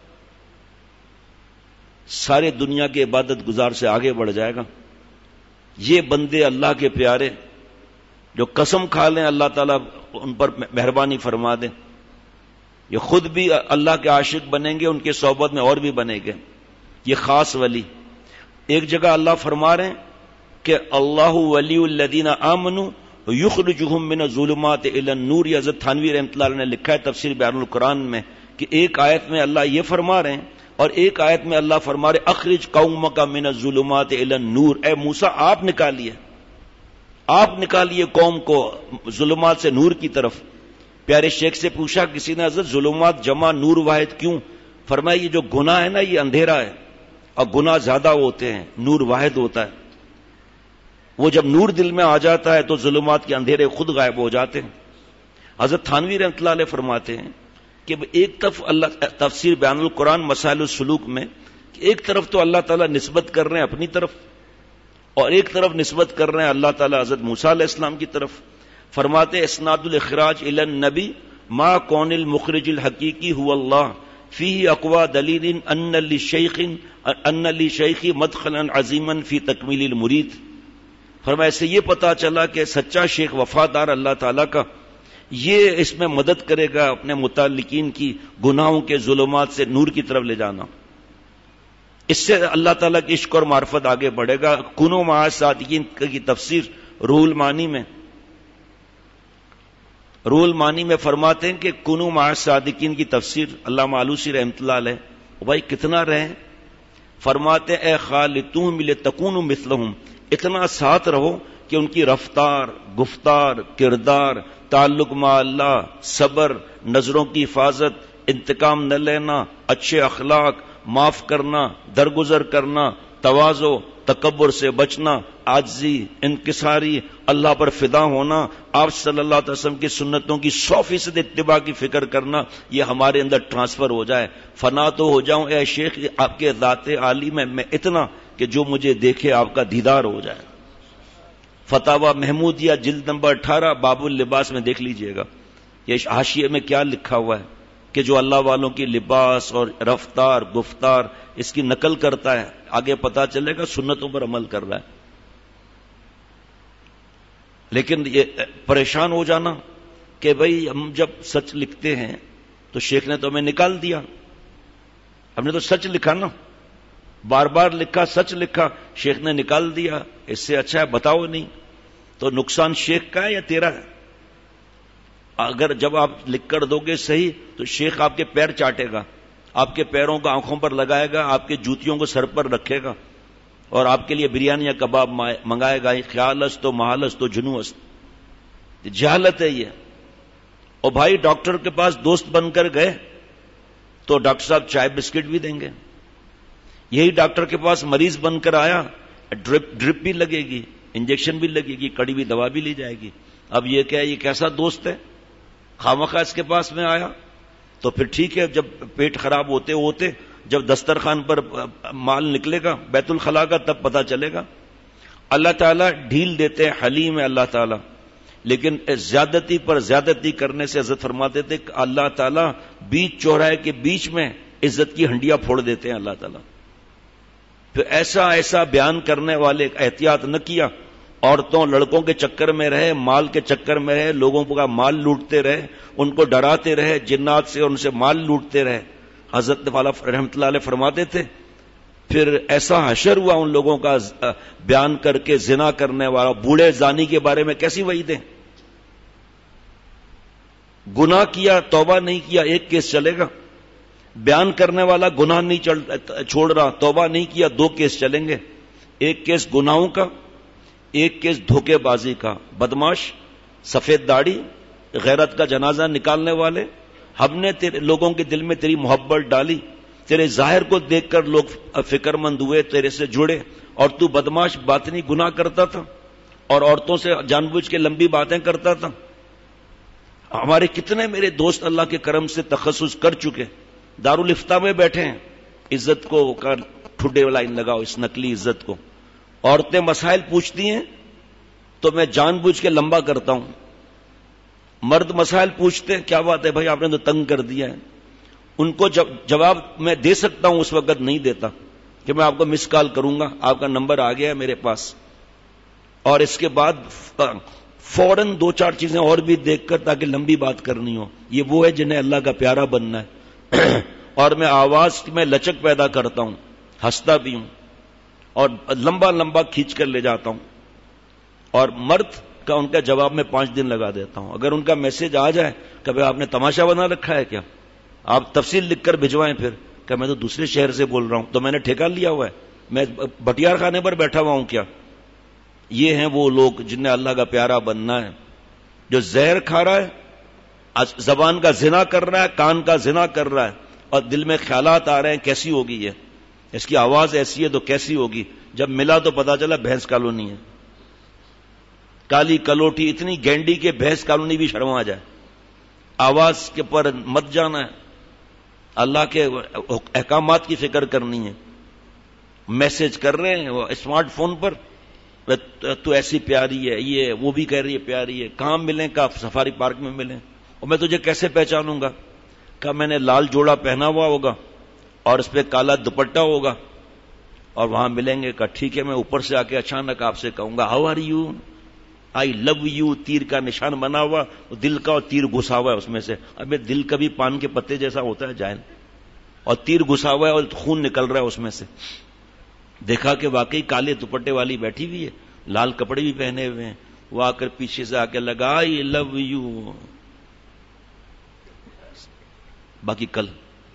Speaker 1: سارے دنیا کے عبادت گزار سے آگے بڑھ جائے گا. یہ بندے اللہ کے پیارے جو قسم کھا لیں اللہ تعالیٰ ان پر مہربانی فرما دے، یہ خود بھی اللہ کے عاشق بنیں گے، ان کے صحبت میں اور بھی بنیں گے. یہ خاص ولی. ایک جگہ اللہ فرما رہے ہیں کہ اللہ ولی الذین آمنوا یخرجہم من الظلمات الی النور. حضرت تھانوی رحمۃ اللہ علیہ نے لکھا ہے تفسیر بیان القرآن میں کہ ایک آیت میں اللہ یہ فرما رہے ہیں اور ایک آیت میں اللہ فرما رہے اخرج قومک من الظلمات الی النور. اے موسیٰ آپ نکالیے، آپ نکالیے قوم کو ظلمات سے نور کی طرف. پیارے شیخ سے پوچھا کسی نے حضرت ظلمات جمع نور واحد کیوں؟ فرمایا یہ جو گناہ ہے نا یہ اندھیرا ہے، اور گناہ زیادہ ہوتے ہیں، نور واحد ہوتا ہے. وہ جب نور دل میں آ جاتا ہے تو ظلمات کے اندھیرے خود غائب ہو جاتے ہیں. حضرت تھانوی رحمۃ اللہ علیہ فرماتے ہیں کہ ایک طرف اللہ تفسیر بیان القرآن مسائل السلوک میں ایک طرف تو اللہ تعالیٰ نسبت کر رہے ہیں اپنی طرف، اور ایک طرف نسبت کر رہے ہیں اللہ تعالیٰ حضرت موسیٰ علیہ السلام کی طرف. فرماتے اسناد الاخراج الی النبی ما کون المخرج الحقیقی هو اللہ فیہ اقوى دلیل ان للشیخ مدخلا عظیما فی تکمیل المرید. فرمایا اس سے یہ پتا چلا کہ سچا شیخ وفادار اللہ تعالیٰ کا یہ اس میں مدد کرے گا اپنے متعلقین کی گناہوں کے ظلمات سے نور کی طرف لے جانا. اس سے اللہ تعالیٰ کی عشق اور معرفت آگے بڑھے گا. کنو مع الصادقین کی تفسیر روح المعانی میں فرماتے ہیں کہ کنو مع الصادقین کی تفسیر علامہ آلوسی رحمۃ اللہ علیہ، بھائی کتنا رہیں؟ فرماتے اے خالتہم لتکونوا مثلہم، اتنا ساتھ رہو کہ ان کی رفتار، گفتار، کردار، تعلق مع اللہ، صبر، نظروں کی حفاظت، انتقام نہ لینا، اچھے اخلاق، معاف کرنا، درگزر کرنا، تواضع، تکبر سے بچنا، عاجزی، انکساری، اللہ پر فدا ہونا، آپ صلی اللہ علیہ وسلم کی سنتوں کی 100% اتباع کی فکر کرنا، یہ ہمارے اندر ٹرانسفر ہو جائے. فنا تو ہو جاؤں اے شیخ آپ کے ذات عالی میں اتنا کہ جو مجھے دیکھے آپ کا دیدار ہو جائے. فتاوی محمودیہ جلد نمبر 18 باب اللباس میں دیکھ لیجئے گا، یہ حاشیے میں کیا لکھا ہوا ہے کہ جو اللہ والوں کی لباس اور رفتار، گفتار اس کی نقل کرتا ہے، آگے پتا چلے گا سنتوں پر عمل کر رہا ہے. لیکن یہ پریشان ہو جانا کہ بھئی ہم جب سچ لکھتے ہیں تو شیخ نے تو ہمیں نکال دیا، ہم نے تو سچ لکھا نا، بار بار لکھا، سچ لکھا، شیخ نے نکال دیا، اس سے اچھا ہے بتاؤ نہیں. تو نقصان شیخ کا ہے یا تیرا ہے؟ اگر جب آپ لکھ کر دو گے صحیح تو شیخ آپ کے پیر چاٹے گا، آپ کے پیروں کو آنکھوں پر لگائے گا، آپ کے جوتیوں کو سر پر رکھے گا اور آپ کے لیے بریانی یا کباب منگائے گا. خیال است و محال است و جنو است، جہالت ہے یہ. اور بھائی ڈاکٹر کے پاس دوست بن کر گئے تو ڈاکٹر صاحب چائے بسکٹ بھی دیں گے. یہی ڈاکٹر کے پاس مریض بن کر آیا، ڈرپ بھی لگے گی، انجیکشن بھی لگے گی، کڑی بھی دوا بھی لی جائے گی. اب یہ کیا ہے، یہ کیسا دوست ہے؟ خامخواہ اس کے پاس میں آیا تو پھر ٹھیک ہے، جب پیٹ خراب ہوتے جب دسترخوان پر مال نکلے گا بیت الخلا کا تب پتا چلے گا. اللہ تعالیٰ ڈھیل دیتے ہیں، حلیم ہے اللہ تعالیٰ، لیکن زیادتی پر زیادتی کرنے سے حضرت فرماتے تھے کہ اللہ تعالیٰ بیچ چوراہے کے بیچ میں عزت کی ہنڈیاں پھوڑ دیتے ہیں اللہ تعالیٰ. پھر ایسا بیان کرنے والے احتیاط نہ کیا، عورتوں لڑکوں کے چکر میں رہے، مال کے چکر میں رہے، لوگوں کا مال لوٹتے رہے، ان کو ڈراتے رہے، جنات سے ان سے مال لوٹتے رہے. حضرت والا رحمت اللہ علیہ فرماتے تھے پھر ایسا حشر ہوا ان لوگوں کا بیان کر کے. زنا کرنے والا بوڑھے زانی کے بارے میں کیسی وعیدیں، گناہ کیا توبہ نہیں کیا ایک کیس چلے گا، بیان کرنے والا گناہ نہیں چھوڑ رہا توبہ نہیں کیا 2 کیس چلیں گے، ایک کیس گناہوں کا، ایک کیس دھوکے بازی کا. بدماش، سفید داڑھی، غیرت کا جنازہ نکالنے والے، ہم نے لوگوں کے دل میں تیری محبت ڈالی، تیرے ظاہر کو دیکھ کر لوگ فکر مند ہوئے، تیرے سے جڑے، اور تو بدماش باطنی گناہ کرتا تھا اور عورتوں سے جان بوجھ کے لمبی باتیں کرتا تھا. ہمارے کتنے میرے دوست اللہ کے کرم سے تخصص کر چکے، دارالفتہ میں بیٹھے ہیں. عزت کو ٹھڈے لائن لگاؤ، اس نقلی عزت کو. عورتیں مسائل پوچھتی ہیں تو میں جان بوجھ کے لمبا کرتا ہوں. مرد مسائل پوچھتے ہیں، کیا بات ہے بھائی آپ نے تو تنگ کر دیا ہے. ان کو جواب میں دے سکتا ہوں، اس وقت نہیں دیتا کہ میں آپ کو مس کال کروں گا، آپ کا نمبر آ گیا ہے میرے پاس، اور اس کے بعد فوراً 2-4 چیزیں اور بھی دیکھ کر تاکہ لمبی بات کرنی ہو. یہ وہ ہے جنہیں اللہ کا پیارا بننا ہے. اور میں آواز میں لچک پیدا کرتا ہوں، ہنستا بھی ہوں اور لمبا کھینچ کر لے جاتا ہوں. اور مرد کا ان کا جواب میں 5 دن لگا دیتا ہوں. اگر ان کا میسج آ جائے کہ بھئی آپ نے تماشا بنا رکھا ہے کیا، آپ تفصیل لکھ کر بھجوائیں، پھر کہ میں تو دوسرے شہر سے بول رہا ہوں، تو میں نے ٹھیکہ لیا ہوا ہے، میں بٹیار خانے پر بیٹھا ہوا ہوں کیا. یہ ہیں وہ لوگ جنہیں اللہ کا پیارا بننا ہے، جو زہر کھا رہا ہے، زبان کا زنا کر رہا ہے، کان کا زنا کر رہا ہے، اور دل میں خیالات آ رہے ہیں کیسی ہوگی یہ، اس کی آواز ایسی ہے تو کیسی ہوگی. جب ملا تو پتا چلا بھینس کالونی ہے، کالی کلوٹی اتنی گینڈی کے بھینس کالونی بھی شرما جائے. آواز کے پر مت جانا ہے، اللہ کے احکامات کی فکر کرنی ہے. میسج کر رہے ہیں وہ اسمارٹ فون پر، تو ایسی پیاری ہے، یہ وہ بھی کہہ رہی ہے پیاری ہے، کہاں ملیں؟ کا سفاری پارک میں ملیں. اور میں تجھے کیسے پہچانوں گا؟ کہ میں نے لال جوڑا پہنا ہوا ہوگا اور اس پہ کالا دوپٹہ ہوگا اور وہاں ملیں گے. کہ ٹھیک ہے، میں اوپر سے آ کے اچانک آپ سے کہوں گا how are you, I love you, تیر کا نشان بنا ہوا، دل کا اور تیر گھسا ہوا ہے اس میں سے. ابے دل کبھی پان کے پتے جیسا ہوتا ہے جائل. اور تیر گھسا ہوا ہے اور خون نکل رہا ہے اس میں سے. دیکھا کہ واقعی کالے دوپٹے والی بیٹھی ہوئی ہے, لال کپڑے بھی پہنے ہوئے ہیں. وہ آ کر پیچھے سے آ کے لگا آئی لو یو. باقی کل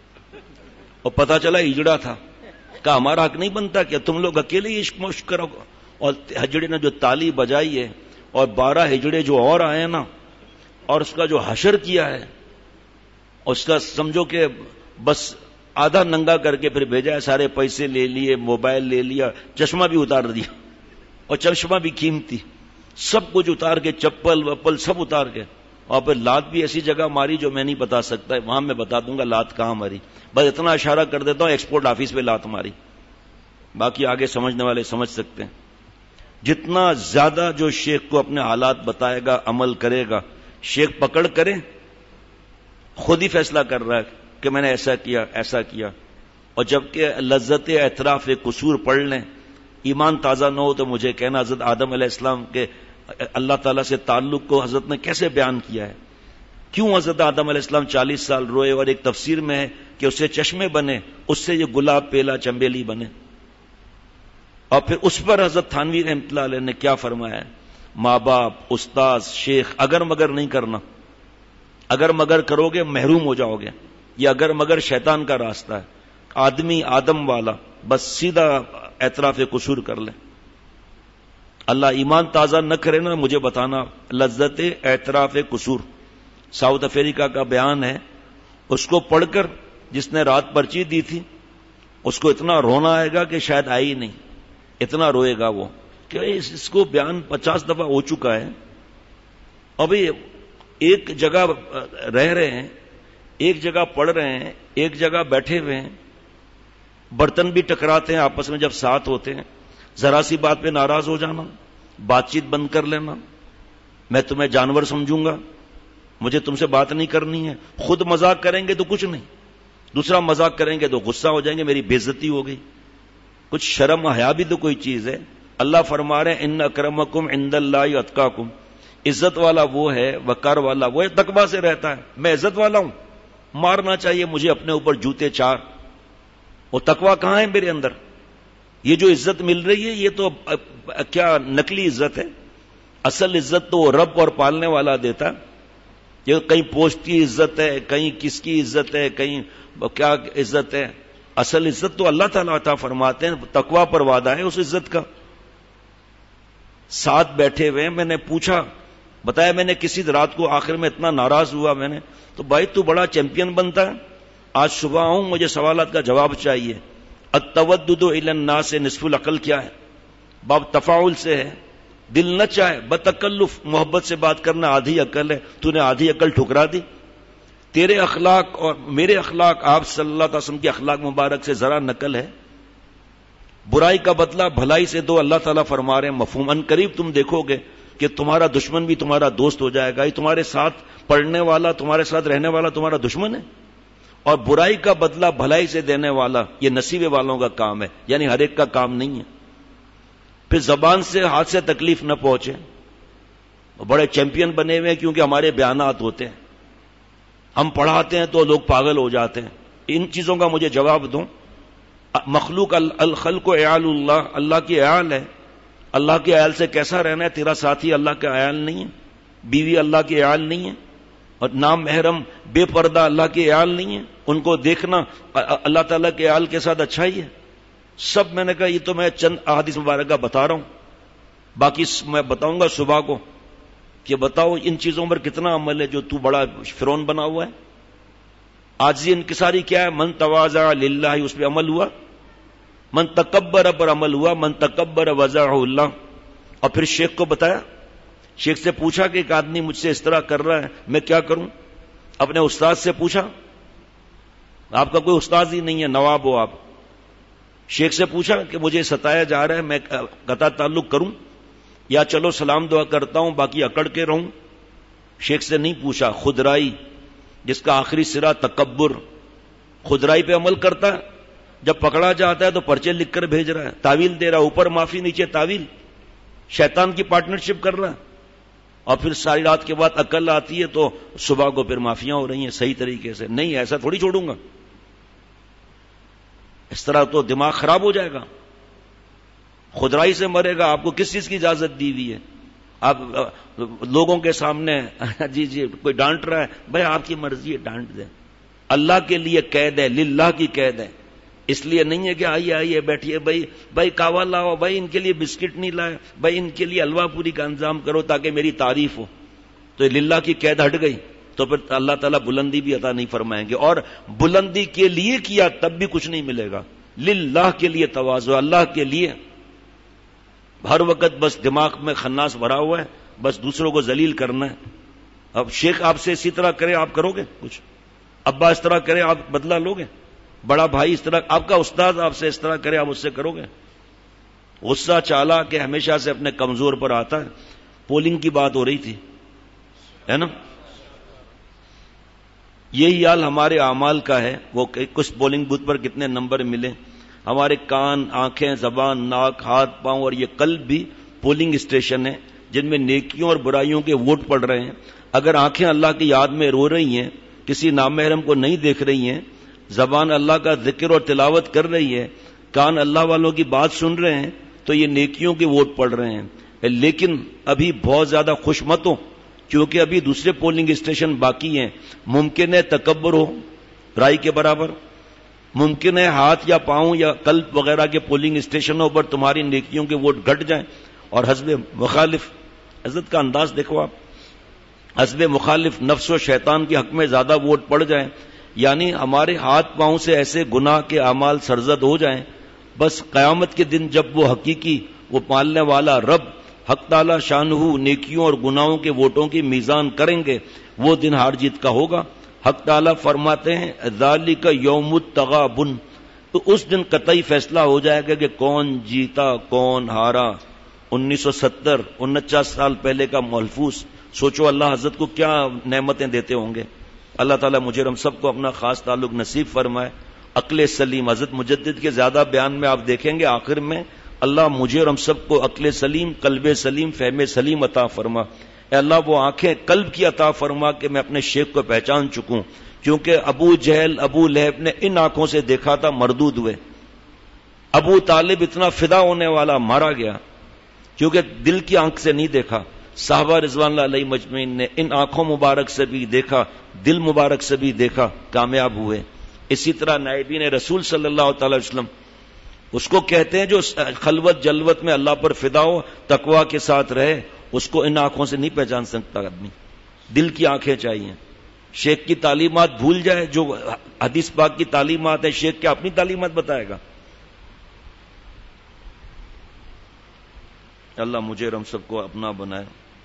Speaker 1: اور پتا چلا ہجڑا تھا. کہا ہمارا حق نہیں بنتا کیا تم لوگ اکیلے ہی عشق مشق کرو؟ اور ہجڑے نے جو تالی بجائی ہے اور 12 ہجڑے جو اور آئے نا, اور اس کا جو حشر کیا ہے, اس کا سمجھو کہ بس آدھا ننگا کر کے پھر بھیجا ہے. سارے پیسے لے لیے, موبائل لے لیا, چشمہ بھی اتار دیا, اور چشمہ بھی قیمتی, سب کچھ اتار کے, چپل وپل سب اتار کے, اور پھر لات بھی ایسی جگہ ماری جو میں نہیں بتا سکتا, وہاں میں بتا دوں گا لات کہاں ماری. بس اتنا اشارہ کر دیتا ہوں ایکسپورٹ آفس پہ لات ماری, باقی آگے سمجھنے والے سمجھ سکتے ہیں. جتنا زیادہ جو شیخ کو اپنے حالات بتائے گا, عمل کرے گا, شیخ پکڑ کرے خود ہی فیصلہ کر رہا ہے کہ میں نے ایسا کیا ایسا کیا. اور جبکہ لذت اعتراف قصور پڑھ لیں, ایمان تازہ نہ ہو تو مجھے کہنا حضرت آدم علیہ السلام کے اللہ تعالیٰ سے تعلق کو حضرت نے کیسے بیان کیا ہے, کیوں حضرت آدم علیہ السلام 40 سال روئے, اور ایک تفسیر میں ہے کہ اس سے چشمے بنے, اس سے یہ گلاب پیلا چنبیلی بنے. اور پھر اس پر حضرت تھانوی رحمۃ اللہ علیہ نے کیا فرمایا ہے, ماں باپ, استاذ, شیخ اگر مگر نہیں کرنا. اگر مگر کرو گے محروم ہو جاؤ گے, یہ اگر مگر شیطان کا راستہ ہے. آدمی آدم والا بس سیدھا اعتراف قصور کر لے. اللہ ایمان تازہ نہ کرے نا, مجھے بتانا. لذت اعتراف قصور ساؤتھ افریقہ کا بیان ہے, اس کو پڑھ کر جس نے رات پرچی دی تھی اس کو اتنا رونا آئے گا کہ شاید آئی نہیں, اتنا روئے گا وہ کہ اس کو بیان 50 دفعہ ہو چکا ہے. ابھی ایک جگہ رہ رہے ہیں, ایک جگہ پڑھ رہے ہیں, ایک جگہ بیٹھے ہوئے ہیں, برتن بھی ٹکراتے ہیں آپس میں جب ساتھ ہوتے ہیں. ذرا سی بات پہ ناراض ہو جانا, بات چیت بند کر لینا, میں تمہیں جانور سمجھوں گا, مجھے تم سے بات نہیں کرنی ہے. خود مذاق کریں گے تو کچھ نہیں, دوسرا مذاق کریں گے تو غصہ ہو جائیں گے, میری بے عزتی ہو گئی. کچھ شرم حیا بھی تو کوئی چیز ہے. اللہ فرما رہے ہیں ان اکرمکم عند اللہ اتقاکم, عزت والا وہ ہے, وقار والا وہ ہے, تقویٰ سے رہتا ہے. میں عزت والا ہوں, مارنا چاہیے مجھے اپنے اوپر جوتے 4, وہ تقویٰ کہاں ہے میرے اندر؟ یہ جو عزت مل رہی ہے یہ تو کیا نقلی عزت ہے. اصل عزت تو وہ رب اور پالنے والا دیتا. یہ کہیں پوسٹ کی عزت ہے, کہیں کس کی عزت ہے, کہیں کیا عزت ہے. اصل عزت تو اللہ تعالیٰ عطا فرماتے ہیں, تقویٰ پر وعدہ ہے اس عزت کا. ساتھ بیٹھے ہوئے میں نے پوچھا, بتایا میں نے کسی رات کو آخر میں اتنا ناراض ہوا میں نے, تو بھائی تو بڑا چیمپئن بنتا ہے, آج صبح آؤں مجھے سوالات کا جواب چاہیے. التودد الی الناس نصف العقل کیا ہے؟ باب تفاعل سے ہے. دل نہ چاہے بتکلف محبت سے بات کرنا آدھی عقل ہے, تو نے آدھی عقل ٹھکرا دی. تیرے اخلاق اور میرے اخلاق آپ صلی اللہ علیہ وسلم کے اخلاق مبارک سے ذرا نقل ہے. برائی کا بدلہ بھلائی سے دو, اللہ تعالیٰ فرما رہے ہیں. مفہوم ان قریب تم دیکھو گے کہ تمہارا دشمن بھی تمہارا دوست ہو جائے گا. یہ تمہارے ساتھ پڑھنے والا, تمہارے ساتھ رہنے والا تمہارا دشمن ہے. اور برائی کا بدلہ بھلائی سے دینے والا یہ نصیبے والوں کا کام ہے, یعنی ہر ایک کا کام نہیں ہے. پھر زبان سے ہاتھ سے تکلیف نہ پہنچے. بڑے چیمپئن بنے ہوئے کیونکہ ہمارے بیانات ہوتے ہیں, ہم پڑھاتے ہیں تو لوگ پاگل ہو جاتے ہیں. ان چیزوں کا مجھے جواب دوں. مخلوق الخلق عیال اللہ, اللہ کی عیال ہے. اللہ کے عیال سے کیسا رہنا ہے؟ تیرا ساتھی اللہ کا عیال نہیں ہے, بیوی اللہ کی عیال نہیں ہے, اور نام محرم بے پردہ اللہ کی عیال نہیں ہے. ان کو دیکھنا اللہ تعالیٰ کے عیال کے ساتھ اچھا ہی ہے. سب میں نے کہا یہ تو میں چند احادیث مبارکہ بتا رہا ہوں, باقی میں بتاؤں گا صبح کو کہ بتاؤ ان چیزوں پر کتنا عمل ہے جو تو بڑا فرعون بنا ہوا ہے. عاجزی انکساری کیا ہے؟ من تواضع للہ, اس پہ عمل ہوا. من تکبر پر عمل ہوا, من تکبر وضعہ اللہ. اور پھر شیخ کو بتایا, شیخ سے پوچھا کہ ایک آدمی مجھ سے اس طرح کر رہا ہے, میں کیا کروں؟ اپنے استاد سے پوچھا, آپ کا کوئی استاد ہی نہیں ہے, نواب ہو آپ. شیخ سے پوچھا کہ مجھے ستایا جا رہا ہے, میں قطع تعلق کروں یا چلو سلام دعا کرتا ہوں باقی اکڑ کے رہوں؟ شیخ سے نہیں پوچھا. خودرائی جس کا آخری سرا تکبر, خودرائی پہ عمل کرتا ہے. جب پکڑا جاتا ہے تو پرچے لکھ کر بھیج رہا ہے, تعویل دے رہا ہے, اوپر معافی نیچے تعویل, شیطان کی پارٹنرشپ کر رہا ہے. اور پھر ساری رات کے بعد عقل آتی ہے تو صبح کو پھر معافیاں ہو رہی ہیں صحیح طریقے سے. نہیں, ایسا تھوڑی چھوڑوں گا. اس طرح تو دماغ خراب ہو جائے گا، خدرائی سے مرے گا. آپ کو کس چیز کی اجازت دی ہوئی ہے؟ آپ لوگوں کے سامنے جی کوئی ڈانٹ رہا ہے، بھائی آپ کی مرضی ہے، ڈانٹ دیں. اللہ کے لیے قید ہے، للہ کی قید ہے. اس لیے نہیں ہے کہ آئیے بیٹھیے، بھائی کاوا لاؤ، بھائی ان کے لیے بسکٹ نہیں لائے، بھائی ان کے لیے حلوہ پوری کا انتظام کرو تاکہ میری تعریف ہو. تو للہ کی قید ہٹ گئی تو پھر اللہ تعالیٰ بلندی بھی عطا نہیں فرمائیں گے. اور بلندی کے لیے کیا تب بھی کچھ نہیں ملے گا. للہ کے لیے تواضع، اللہ کے لیے. ہر وقت بس دماغ میں خناس بھرا ہوا ہے، بس دوسروں کو ذلیل کرنا ہے. اب شیخ آپ سے اسی طرح کرے آپ کرو گے کچھ؟ ابا اس طرح کرے آپ بدلہ لو گے؟ بڑا بھائی اس طرح، آپ کا استاد آپ سے اس طرح کرے آپ اس سے کرو گے؟ غصہ چالا کہ ہمیشہ سے اپنے کمزور پر آتا ہے. پولنگ کی بات ہو رہی تھی، ہے نا؟ یہی حال ہمارے اعمال کا ہے. وہ کچھ پولنگ بوتھ پر کتنے نمبر ملے. ہمارے کان، آنکھیں، زبان، ناک، ہاتھ، پاؤں اور یہ قلب بھی پولنگ اسٹیشن ہیں جن میں نیکیوں اور برائیوں کے ووٹ پڑ رہے ہیں. اگر آنکھیں اللہ کی یاد میں رو رہی ہیں، کسی نامحرم کو نہیں دیکھ رہی ہیں، زبان اللہ کا ذکر اور تلاوت کر رہی ہے، کان اللہ والوں کی بات سن رہے ہیں، تو یہ نیکیوں کے ووٹ پڑ رہے ہیں. لیکن ابھی بہت زیادہ خوش مت ہو، کیونکہ ابھی دوسرے پولنگ اسٹیشن باقی ہیں. ممکن ہے تکبر ہو رائی کے برابر، ممکن ہے ہاتھ یا پاؤں یا قلب وغیرہ کے پولنگ اسٹیشنوں پر تمہاری نیکیوں کے ووٹ گھٹ جائیں اور حزب مخالف، عزت کا انداز دیکھو آپ، حزب مخالف نفس و شیطان کے حق میں زیادہ ووٹ پڑ جائیں. یعنی ہمارے ہاتھ پاؤں سے ایسے گناہ کے اعمال سرزد ہو جائیں، بس قیامت کے دن جب وہ حقیقی، وہ پالنے والا رب حق تعالی شانہ نیکیوں اور گناہوں کے ووٹوں کی میزان کریں گے، وہ دن ہار جیت کا ہوگا. حق تعالی فرماتے ہیں ذالک یوم التغابن، تو اس دن قطعی فیصلہ ہو جائے گا کہ کون جیتا کون ہارا. 1970 49 سال پہلے کا محفوظ. سوچو اللہ حضرت کو کیا نعمتیں دیتے ہوں گے. اللہ تعالیٰ مجھے ہم سب کو اپنا خاص تعلق نصیب فرمائے. عقل سلیم، حضرت مجدد کے زیادہ بیان میں آپ دیکھیں گے آخر میں اللہ مجھے اور ہم سب کو عقل سلیم، قلب سلیم، فہم سلیم عطا فرما. اے اللہ وہ آنکھیں قلب کی عطا فرما کہ میں اپنے شیخ کو پہچان چکوں، کیونکہ ابو جہل، ابو لہب نے ان آنکھوں سے دیکھا تھا، مردود ہوئے. ابو طالب اتنا فدا ہونے والا مارا گیا کیونکہ دل کی آنکھ سے نہیں دیکھا. صحابہ رضوان اللہ علیہ مجمعین نے ان آنکھوں مبارک سے بھی دیکھا، دل مبارک سے بھی دیکھا، کامیاب ہوئے. اسی طرح نائبین رسول صلی اللہ تعالی وسلم، اس کو کہتے ہیں جو خلوت جلوت میں اللہ پر فدا ہو، تقوی کے ساتھ رہے، اس کو ان آنکھوں سے نہیں پہچان سکتا آدمی، دل کی آنکھیں چاہیے. شیخ کی تعلیمات بھول جائے، جو حدیث پاک کی تعلیمات ہے، شیخ کیا اپنی تعلیمات بتائے گا؟ اللہ مجھے اور ہم سب کو اپنا بنائے.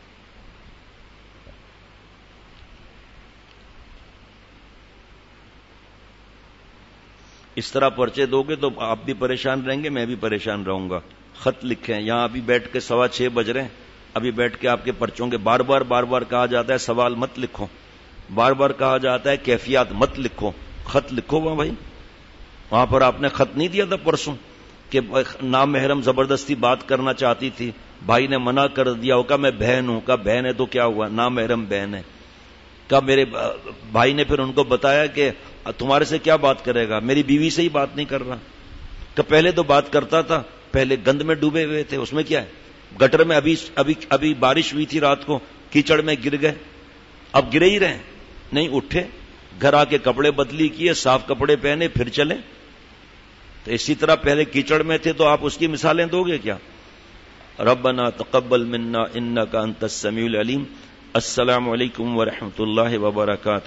Speaker 1: اس طرح پرچے دو گے تو آپ بھی پریشان رہیں گے، میں بھی پریشان رہوں گا. خط لکھیں، یہاں ابھی بیٹھ کے 6:15 بج رہے ہیں، ابھی بیٹھ کے آپ کے پرچوں کے بار بار کہا جاتا ہے سوال مت لکھو، بار بار کہا جاتا ہے کیفیات مت لکھو، خط لکھو. وہاں بھائی وہاں پر آپ نے خط نہیں دیا تھا پرسوں کہ نامحرم زبردستی بات کرنا چاہتی تھی، بھائی نے منع کر دیا. وہ کہا میں بہن ہوں، کہا بہن ہے تو کیا ہوا، نامحرم بہن ہے. کہا میرے بھائی نے پھر ان کو بتایا کہ تمہارے سے کیا بات کرے گا، میری بیوی سے ہی بات نہیں کر رہا. کہ پہلے تو بات کرتا تھا، پہلے گند میں ڈوبے ہوئے تھے، اس میں کیا ہے، گٹر میں ابھی بارش ہوئی تھی رات کو، کیچڑ میں گر گئے، اب گرے ہی رہے، نہیں اٹھے، گھر آ کے کپڑے بدلی کیے، صاف کپڑے پہنے، پھر چلے. تو اسی طرح پہلے کیچڑ میں تھے تو آپ اس کی مثالیں دو گے کیا؟ ربنا تقبل منا انک انت السمیع العلیم. السلام علیکم ورحمۃ اللہ وبرکاتہ.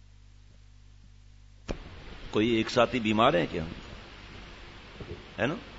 Speaker 1: کوئی ایک ساتھی بیمار ہے کیا؟ ہے نا؟